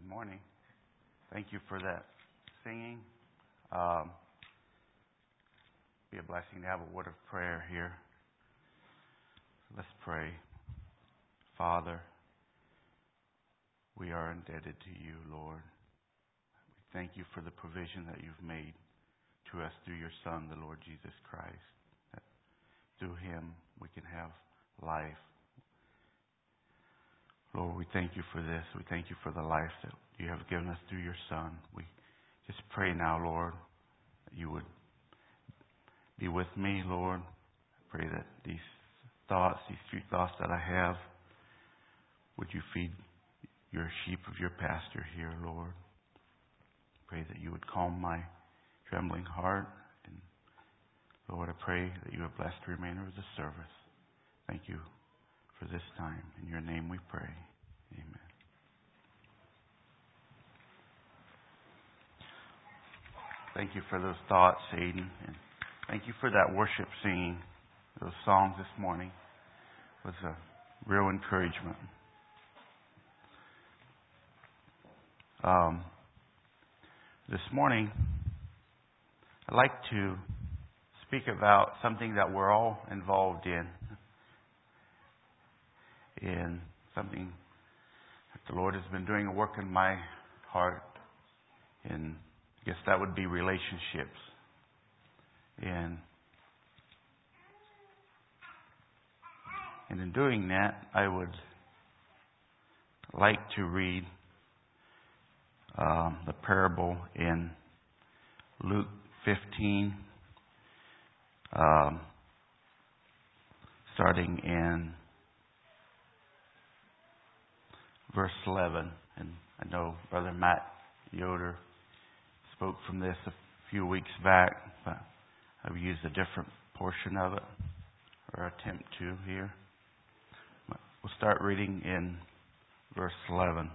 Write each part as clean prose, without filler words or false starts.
morning. Thank you for that singing. Be a blessing to have a word of prayer here. Let's pray. Father, we are indebted to you, Lord. We thank you for the provision that you've made to us through your Son, the Lord Jesus Christ. That through him we can have life. Lord, we thank you for this. We thank you for the life that you have given us through your Son. We just pray now, Lord, that you would be with me, Lord. I pray that these few thoughts that I have, would you feed your sheep of your pasture here, Lord. Pray that you would calm my trembling heart. And Lord, I pray that you have blessed the remainder of the service. Thank you for this time. In your name we pray. Amen. Thank you for those thoughts, Aiden. And thank you for that worship singing. Those songs this morning was a real encouragement. This morning, I'd like to speak about something that we're all involved in something that the Lord has been doing a work in my heart, and I guess that would be relationships. And in doing that, I would like to read the parable in Luke 15, starting in verse 11. And I know Brother Matt Yoder spoke from this a few weeks back, but I've used a different portion of it, or attempt to here. We'll start reading in verse 11.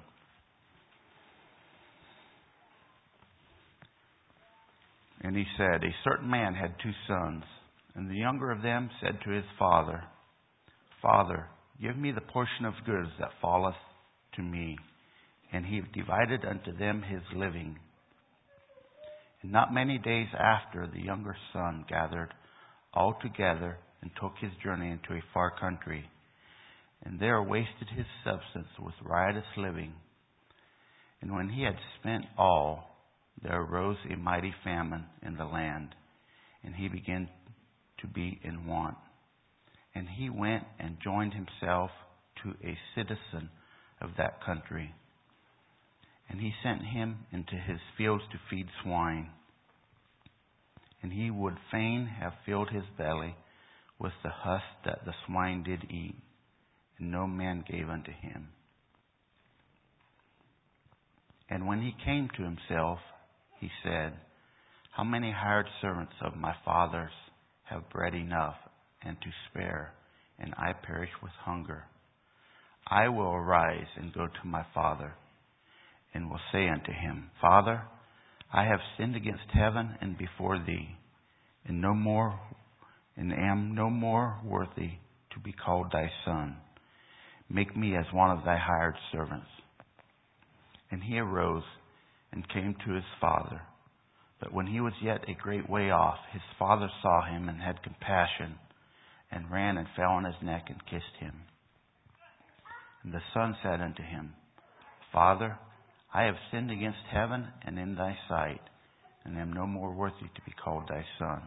And he said, a certain man had 2 sons, and the younger of them said to his father, Father, give me the portion of goods that falleth to me. And he divided unto them his living. And not many days after, the younger son gathered all together and took his journey into a far country, and there wasted his substance with riotous living. And when he had spent all, there arose a mighty famine in the land, and he began to be in want. And he went and joined himself to a citizen of that country, and he sent him into his fields to feed swine. And he would fain have filled his belly with the husk that the swine did eat, and no man gave unto him. And when he came to himself, he said, How many hired servants of my father's have bread enough and to spare, and I perish with hunger? I will arise and go to my father, and will say unto him, Father, I have sinned against heaven and before thee, and am no more worthy to be called thy son. Make me as one of thy hired servants. And he arose and came to his father. But when he was yet a great way off, his father saw him and had compassion, and ran and fell on his neck and kissed him. And the son said unto him, Father, I have sinned against heaven and in thy sight, and am no more worthy to be called thy son.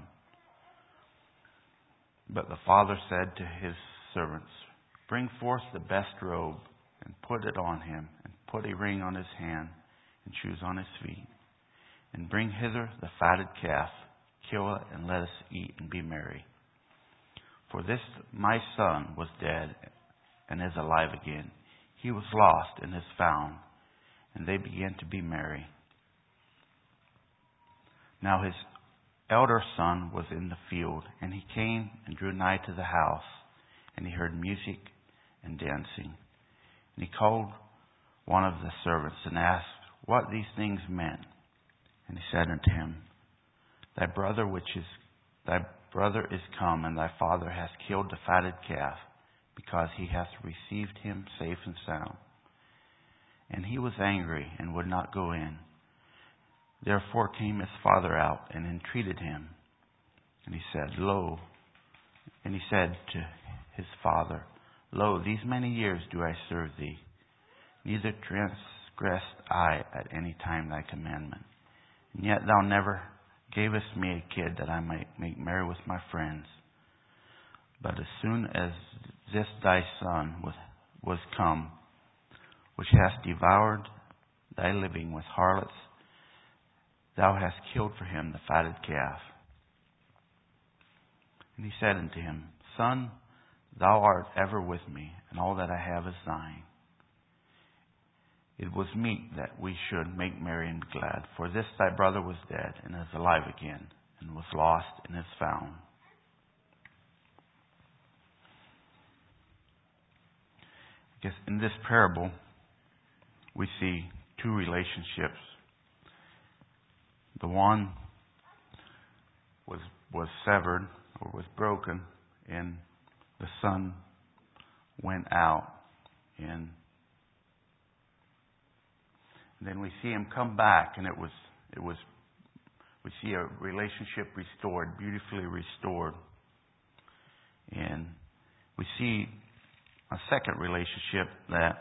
But the father said to his servants, Bring forth the best robe, and put it on him, and put a ring on his hand, and shoes on his feet. And bring hither the fatted calf, kill it, and let us eat and be merry. For this my son was dead, and is alive again. He was lost, and is found. And they began to be merry. Now his elder son was in the field, and he came and drew nigh to the house, and he heard music and dancing. And he called one of the servants and asked what these things meant. And he said unto him, Thy brother is come, and thy father hath killed the fatted calf, because he hath received him safe and sound. And he was angry and would not go in. Therefore came his father out and entreated him. And he said to his father, Lo, these many years do I serve thee, neither transgressed I at any time thy commandment. And yet thou never gavest me a kid that I might make merry with my friends. But as soon as this thy son was come, which hast devoured thy living with harlots, thou hast killed for him the fatted calf. And he said unto him, Son, thou art ever with me, and all that I have is thine. It was meet that we should make merry and be glad, for this thy brother was dead, and is alive again, and was lost, and is found. I guess in this parable, we see two relationships. The one was severed, or was broken, and the son went out. And then we see him come back, and we see a relationship restored, beautifully restored. And we see a second relationship that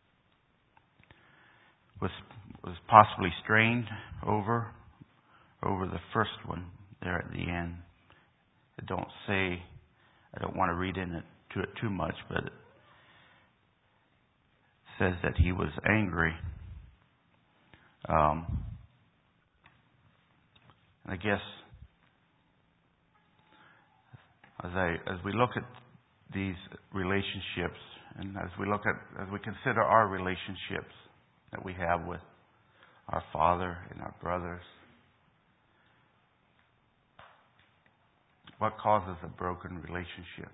was possibly strained over the first one there at the end. I don't want to read into it too much, but it says that he was angry. And I guess as we look at these relationships, and as we consider our relationships that we have with our father and our brothers, what causes a broken relationship?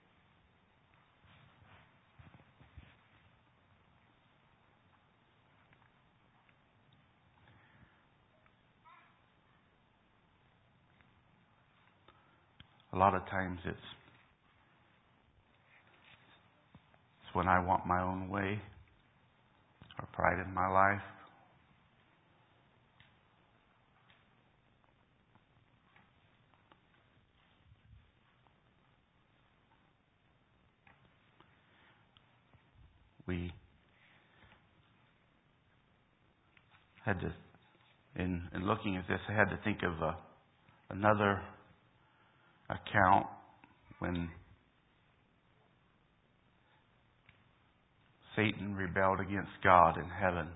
A lot of times it's when I want my own way, or pride in my life. We had to, in looking at this, I had to think of another account when Satan rebelled against God in heaven.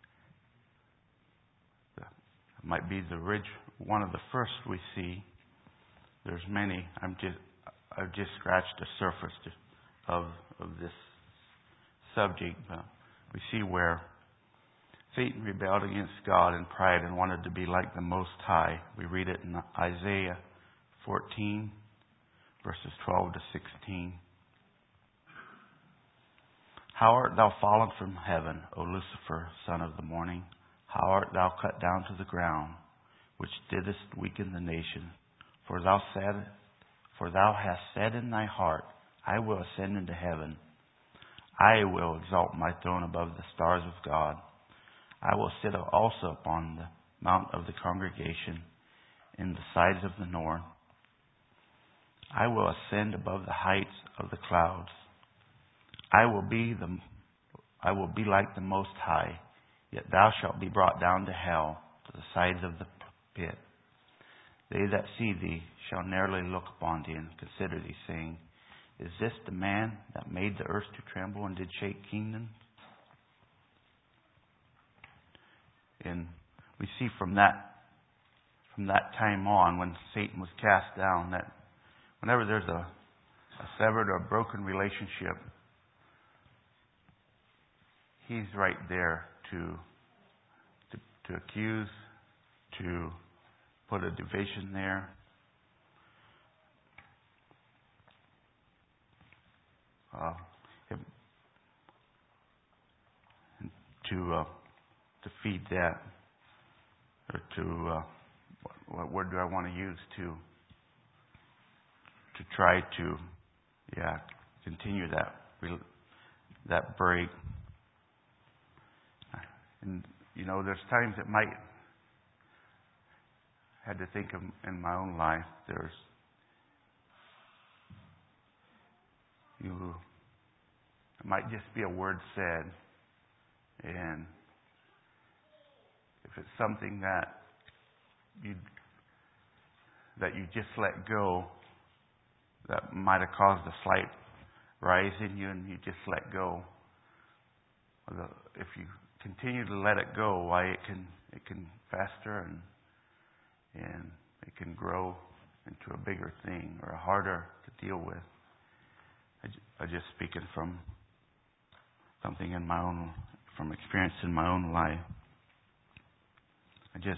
It might be one of the first we see. There's many. I've just scratched the surface of this subject. But we see where Satan rebelled against God in pride and wanted to be like the Most High. We read it in Isaiah 14, verses 12 to 16. How art thou fallen from heaven, O Lucifer, son of the morning? How art thou cut down to the ground, which didst weaken the nation? For thou hast said in thy heart, I will ascend into heaven. I will exalt my throne above the stars of God. I will sit also upon the mount of the congregation in the sides of the north. I will ascend above the heights of the clouds. I will be like the Most High, yet thou shalt be brought down to hell, to the sides of the pit. They that see thee shall narrowly look upon thee and consider thee, saying, Is this the man that made the earth to tremble and did shake kingdoms? And we see from that time on, when Satan was cast down, that whenever there's a severed or broken relationship, he's right there to accuse, to put a division there. To feed that, or to what word do I want to use to try to continue that break. And, there's times it might, had to think of in my own life, it might just be a word said, and if it's something that you just let go, that might have caused a slight rise in you, and you just let go. If you continue to let it go, why it can fester and it can grow into a bigger thing or a harder to deal with. I just speaking from something from experience in my own life. I just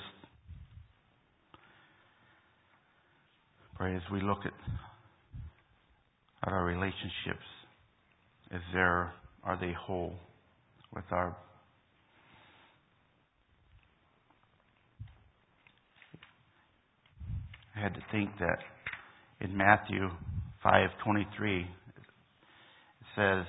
pray as we look at our relationships, are they whole with our I had to think that in Matthew 5:23 it says,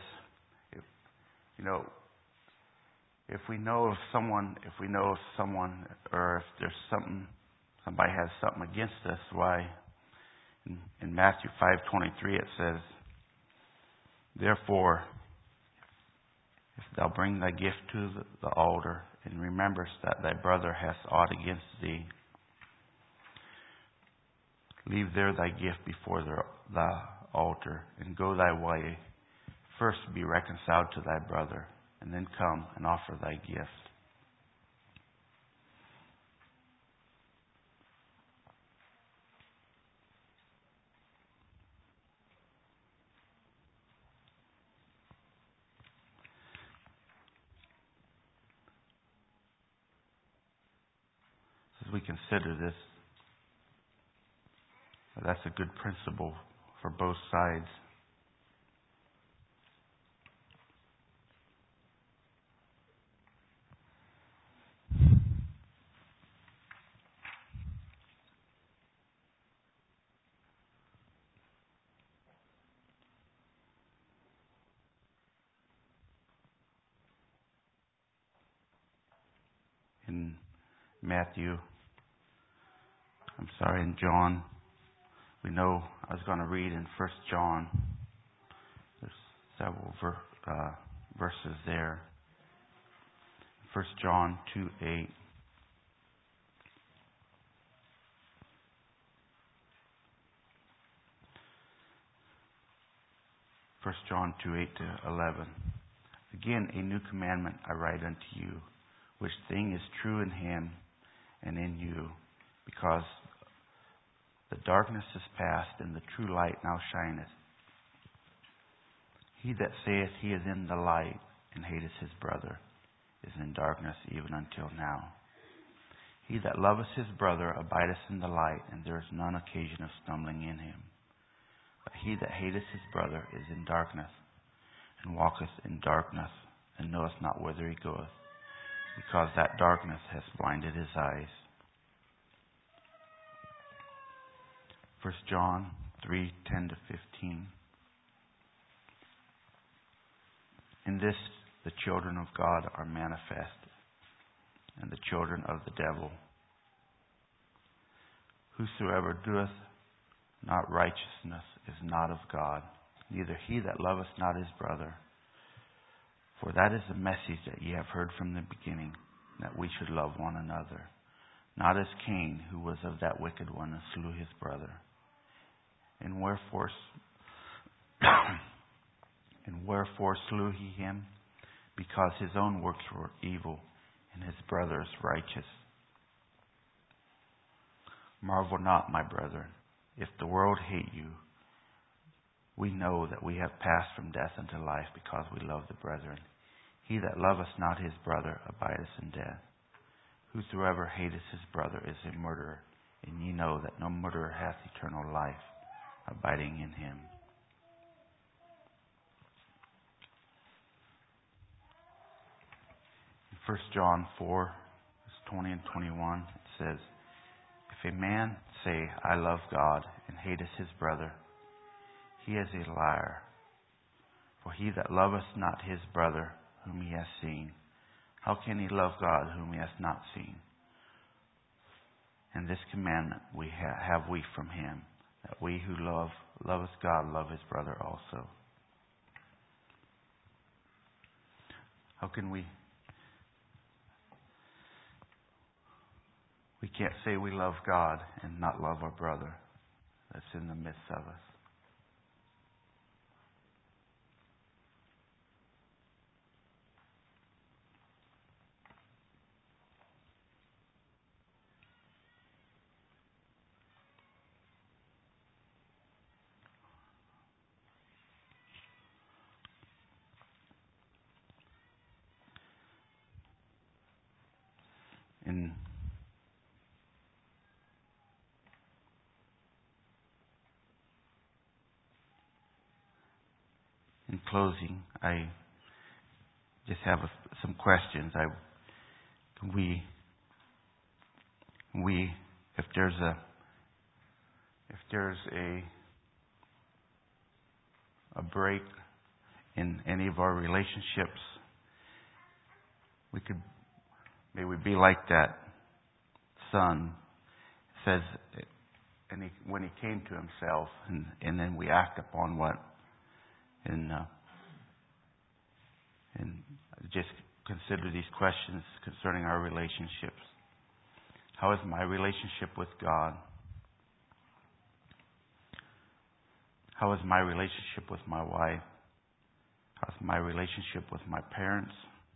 if we know of someone, or if there's somebody has something against us, why? In Matthew 5:23 it says, therefore, if thou bring thy gift to the altar, and rememberest that thy brother hath aught against thee, leave there thy gift before the altar, and go thy way. First be reconciled to thy brother, and then come and offer thy gift. As we consider this, that's a good principle for both sides. In in John, we know I was going to read in 1 John. There's several verses there. 1 John 2:8. First John 2:8 to 11. Again, a new commandment I write unto you, which thing is true in him and in you, because the darkness is past, and the true light now shineth. He that saith he is in the light, and hateth his brother, is in darkness even until now. He that loveth his brother abideth in the light, and there is none occasion of stumbling in him. But he that hateth his brother is in darkness, and walketh in darkness, and knoweth not whither he goeth, because that darkness hath blinded his eyes. 1 John 3:10 to 15. In this the children of God are manifest, and the children of the devil. Whosoever doeth not righteousness is not of God, neither he that loveth not his brother. For that is the message that ye have heard from the beginning, that we should love one another. Not as Cain, who was of that wicked one, and slew his brother. And wherefore slew he him? Because his own works were evil, and his brother's righteous. Marvel not, my brethren, if the world hate you. We know that we have passed from death unto life, because we love the brethren. He that loveth not his brother abideth in death. Whosoever hateth his brother is a murderer, and ye know that no murderer hath eternal life abiding in him. In 1 John 4, verse 20 and 21, it says, if a man say, I love God, and hateth his brother, he is a liar. For he that loveth not his brother whom he hath seen, How can he love God whom he has not seen? And this commandment we have we from him, that we who love God, love his brother also. How can we can't say we love God and not love our brother that's in the midst of us. In closing, I just have some questions. If there's a break in any of our relationships, may we be like that son. It says, when he came to himself, and then we act upon what. And just consider these questions concerning our relationships. How is my relationship with God? How is my relationship with my wife? How is my relationship with my parents?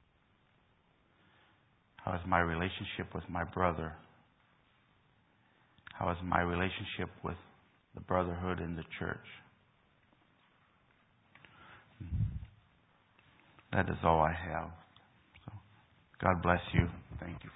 How is my relationship with my brother? How is my relationship with the brotherhood in the church? That is all I have. So, God bless you. Thank you.